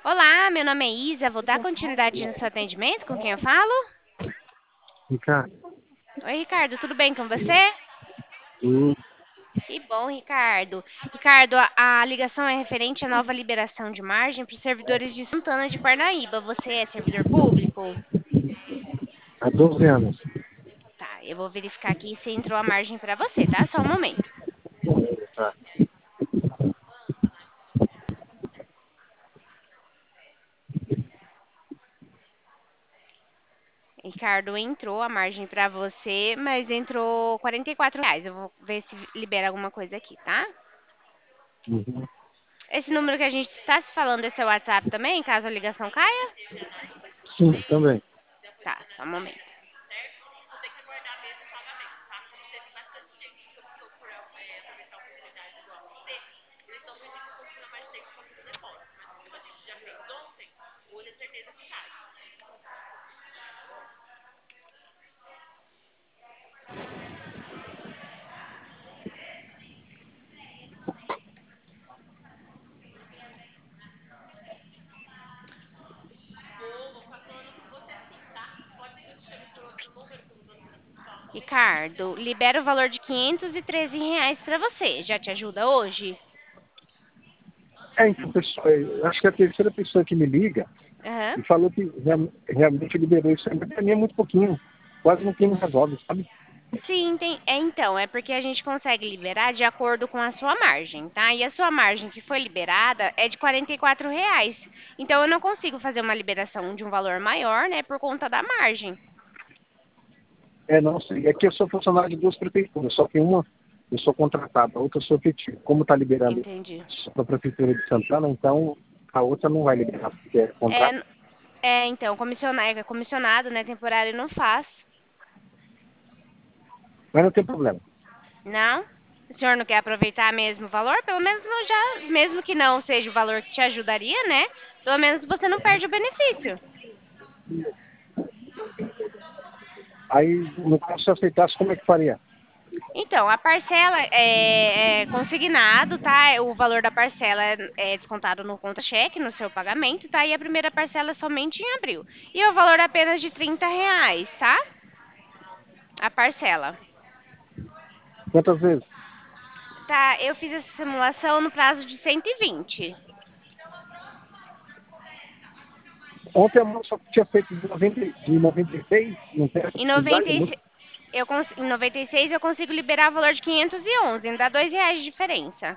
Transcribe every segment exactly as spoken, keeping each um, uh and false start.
Olá, meu nome é Isa, vou dar continuidade no seu atendimento, com quem eu falo? Ricardo, Oi, Ricardo, tudo bem com você? tu, Que bom, Ricardo. Ricardo, a, a ligação é referente à nova liberação de margem para os servidores de Santana de Parnaíba. Você é servidor público? há doze anos. Tá, eu vou verificar aqui se entrou a margem para você, tá? Só um momento. Tá. Ricardo, entrou a margem para você, mas entrou quarenta e quatro reais. Eu vou ver se libera alguma coisa aqui, tá? Uhum. Esse número que a gente está se falando é seu WhatsApp também, caso a ligação caia? Sim, também. Tá, só um momento. Ricardo, libera o valor de quinhentos e treze reais para você. Já te ajuda hoje? É, então, pessoal, eu acho que é a terceira pessoa que me liga Aham. e falou que real- realmente liberou isso, mas pra mim é muito pouquinho. Quase não tem me resolve, sabe? Sim, tem, é então, é porque a gente consegue liberar de acordo com a sua margem, tá? E a sua margem que foi liberada é de quarenta e quatro reais. Então eu não consigo fazer uma liberação de um valor maior, né, por conta da margem. É, não sei. É que eu sou funcionário de duas prefeituras, só que uma eu sou contratado, a outra eu sou efetivo. Como está liberando Entendi. só para a Prefeitura de Santana, então a outra não vai liberar, porque é contrato. É, é então, comissionado, é comissionado, né, temporário não faz. Mas não tem problema. Não? O senhor não quer aproveitar mesmo o valor? Pelo menos não já, mesmo que não seja o valor que te ajudaria, né? Pelo menos você não perde o benefício. Aí, no caso, se eu aceitasse, como é que faria? Então, a parcela é, é consignado, tá? O valor da parcela é, é descontado no conta-cheque, no seu pagamento, tá? E a primeira parcela é somente em abril. E o valor é apenas de trinta reais, tá? A parcela. Quantas vezes? Tá, eu fiz essa simulação no prazo de cento e vinte. Ontem a moça tinha feito de, noventa, de noventa e seis, não tem essa Em possibilidade? noventa É e muito... seis, eu, cons- em noventa e seis eu consigo liberar o valor de quinhentos e onze, ainda dá dois reais de diferença.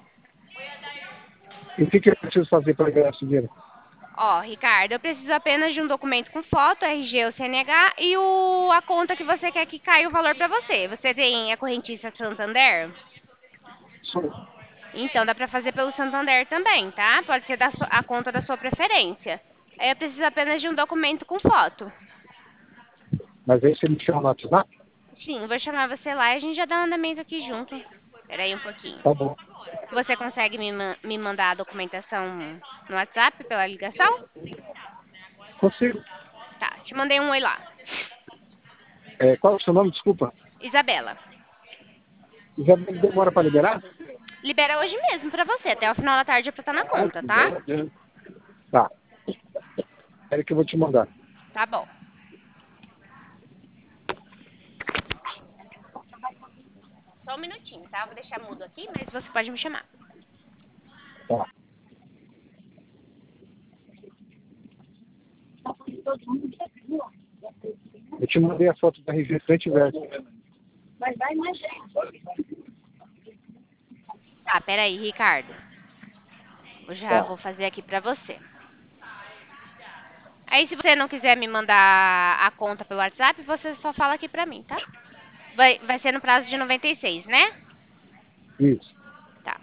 E o que, que eu preciso fazer para ganhar esse dinheiro? Ó, Ricardo, eu preciso apenas de um documento com foto, R G ou C N H e o, a conta que você quer que caia o valor para você. Você tem a correntista Santander? Sou. Então dá para fazer pelo Santander também, tá? Pode ser da sua- a conta da sua preferência. Aí eu preciso apenas de um documento com foto. Mas aí você me chama no WhatsApp? Sim, vou chamar você lá e a gente já dá um andamento aqui junto. Peraí um pouquinho. Tá bom. Você consegue me, ma- me mandar a documentação no WhatsApp pela ligação? Consigo. Tá, te mandei um oi lá. É, qual é o seu nome? Desculpa. Isabela. Já demora para liberar? Libera hoje mesmo pra você. Até o final da tarde é pra estar na conta, tá? Tá. Espera que eu vou te mandar. Tá bom. Só um minutinho, tá? Eu vou deixar mudo aqui, mas você pode me chamar. Tá. Eu te mandei a foto da R G frente e verso. Tá, peraí, Ricardo. Eu já Tá. vou fazer aqui pra você. Aí, se você não quiser me mandar a conta pelo WhatsApp, você só fala aqui pra mim, tá? Vai, vai ser no prazo de noventa e seis, né? Isso. Tá.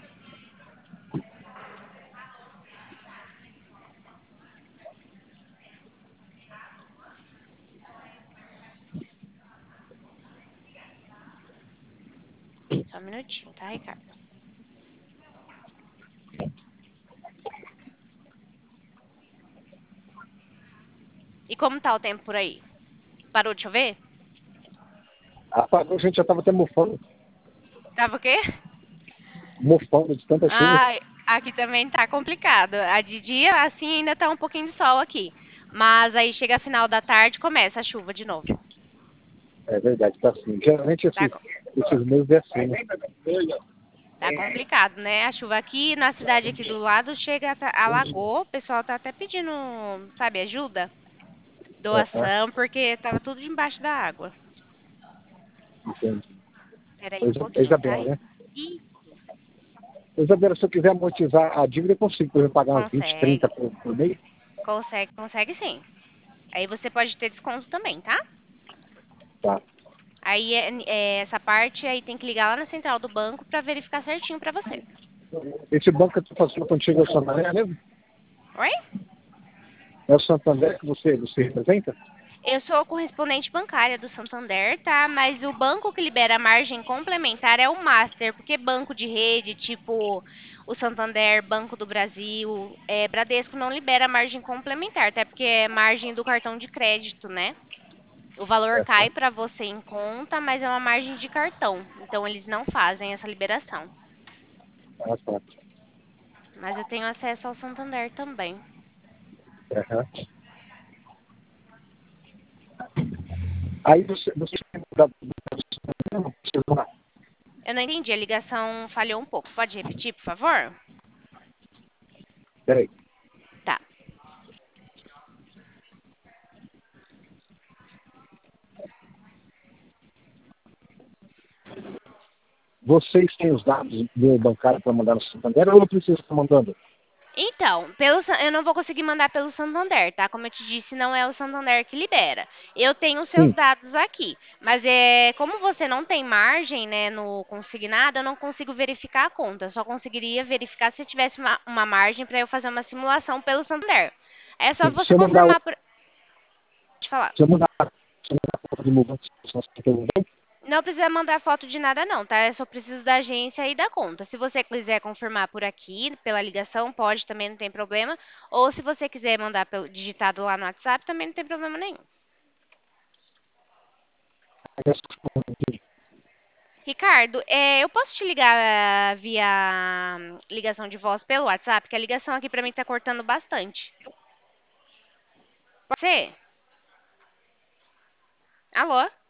Só um minutinho, tá, Ricardo? E como tá o tempo por aí? Parou de chover? Apagou, a gente já estava até mofando. Tava o quê? Mofando de tanta chuva. Ah, Aqui também tá complicado. A de dia, assim, ainda tá um pouquinho de sol aqui. Mas aí chega a final da tarde, começa a chuva de novo. É verdade, tá assim. Geralmente Tá, esses, esses meses é assim, né? tá complicado, né? A chuva aqui na cidade aqui do lado chega, a- alagou. O pessoal tá até pedindo, sabe, ajuda, Aham, doação, porque tava tudo embaixo da água. entendi. Peraí um Pois, é, pouquinho, tá? Isabela, né? Ih, Isabela, se eu quiser amortizar a dívida, eu consigo, por exemplo, pagar uns vinte, trinta consegue, por, por mês? consegue, consegue sim. Aí você pode ter desconto também, tá? Tá. Aí é, é, essa parte aí tem que ligar lá na central do banco pra verificar certinho pra você. Esse banco que eu estou fazendo contigo é o Santander mesmo? Oi? É o Santander que você, você representa? Eu sou correspondente bancária do Santander, tá? Mas o banco que libera a margem complementar é o Master, porque banco de rede, tipo o Santander, Banco do Brasil, é, Bradesco não libera margem complementar, até porque é margem do cartão de crédito, né? O valor É, tá. cai para você em conta, mas é uma margem de cartão, então eles não fazem essa liberação. Ah, tá. Mas eu tenho acesso ao Santander também. Aham. Aí você, você da, não, precisa lá. Eu não entendi, a ligação falhou um pouco. Pode repetir, por favor? Peraí. Tá. Vocês têm os dados do bancário para mandar no Santander ou eu preciso estar mandando? Então, pelo, San- eu não vou conseguir mandar pelo Santander, tá? Como eu te disse, não é o Santander que libera. Eu tenho os seus Sim. dados aqui, mas é como você não tem margem, né, no consignado, eu não consigo verificar a conta. Eu só conseguiria verificar se tivesse uma, uma margem para eu fazer uma simulação pelo Santander. É só Sim. Se você eu mandar, confirmar por. Pode falar. se eu mandar, se eu mandar a conta do meu banco, se você tem um banco, Não precisa mandar foto de nada, não, tá? Eu só preciso da agência e da conta. Se você quiser confirmar por aqui, pela ligação, pode também, não tem problema. Ou se você quiser mandar pelo, digitado lá no WhatsApp, também não tem problema nenhum. aí essa conta aqui, Ricardo, é, eu posso te ligar ah, via hum, ligação de voz pelo WhatsApp? Que a ligação aqui pra mim tá cortando bastante. Pode ser? Alô?